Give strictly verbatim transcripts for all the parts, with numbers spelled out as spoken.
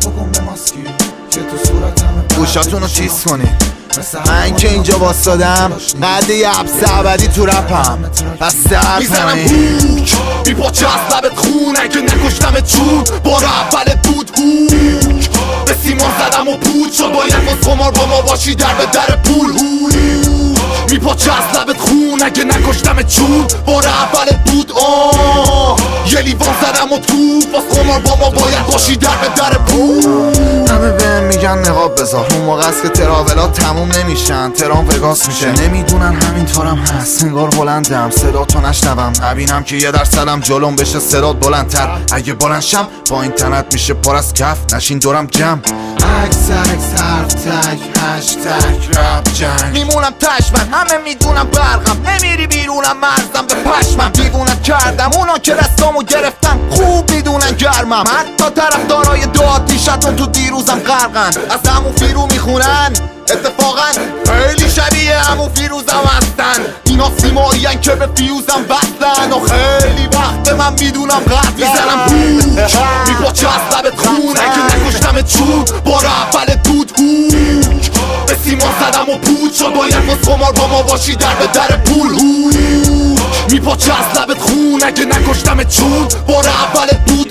کن به ماسکی که تو صورتم گوشاتون رو چیز کنی. من که اینجا واسادم قده یه حبس ابدی تو رپم، پس در میزنم هوک میپاچه از لبت خون اگه نکشتمت چون بار اولت بود هوک به سیمان زدم و پود شد باید باز خمار با ما باشی در به در پول هوک میپاچه از لبت خون اگه نکشتمت چون بار اولت بود آه یه لیوان زدم و تو باز خمار با ما باید باشی در به در پول. همه بهم میگن نقاب بذار، اون موقع است که تراولات تموم نمیشن، ترام وگاس میشه. نمیدونن همینطورم هست، انگار بلندم صدا تو نشنوم، نبینم که یه درصدم جلوم بشه صدات بلندتر. اگه بلند شم با اینترنت میشه پر از کف، نشین دورم جمع عکس عکس حرف تک هشتگ رپ جنگ. میمونم تشمن همه میدونم برقم، نمیری بیرونم مرزم به پشمم. دیوونت کردم اونا که دستامو گرفتن خوب میدونن گرمم، حتی طرفدارای دو آتیشتون تو دیروزم غرقن، از همون فیرو میخونن اتفاقا خیلی شبیه همون فیروزم هستن. اینا سیمایین که به فیوزم بستن و خیلی وقت من میدونم قد میزنم هوک میپاچه از لبت خون اگه نکشتمت چون بار اولت بود هوک به سیمان زدم و پود شد باید باز خمار با ما باشی در به در پول هوک میپاچه از لبت خون اگه نکشتمت چون بار اولت بود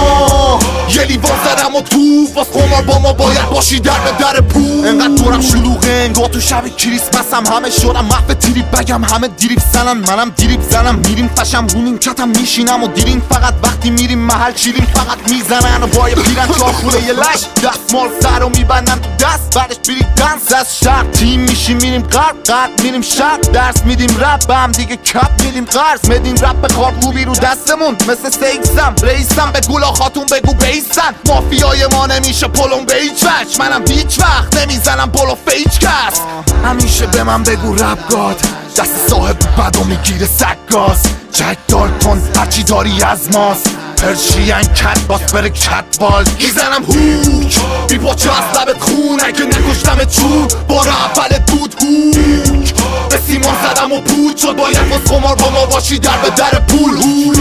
آه یه لیوان زدم و تو باز خمار با ما باید باشی در به در پول. انقدر دورم شلوغه انگار تو شب کریسمسم، همه شدم محو تریپ بگم همه دیریب زنن منم دیریب زنم. میریم فشم رو نیمکتم میشینم و دیرین فقط وقتی میریم محل چیریم فقط میزنن و بای پیرن چار خوله یه لش دستمال سر رو میبندن تو دست بعدش بیری دنس از شرق تیم میشیم میریم غرب غرب میریم شرق درس میدیم رپ به هم دیگه کپ میدیم قرض مدین رپ به خواب خوبی رو دستمون مثل سیکسم رئیسم به گولا خاتون بگو بیسن مافیای ما نمیشه پلم به هیچ وجه منم هیچ وقت نمیزنم پلو فیچ کس همیشه به من بگو رپ گاد دست صاحب بدو میگیره سگاز جک دار کن هرچی داری از ماست پرشین کت باس بره کت بال میزنم هوک میپاچه از لبت خون اگه نکشتمت چون بار اولت بود هوک به سیمان زدم و پود شد باید باز خمار با ما باشی در به در پول هوک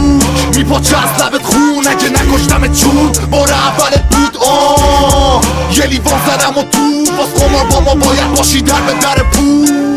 میپاچه از لبت خون اگه نکشتمت چون بار اولت بود آه یه لیوان زدم و تو باز خمار با ما باید باشی در به در پول.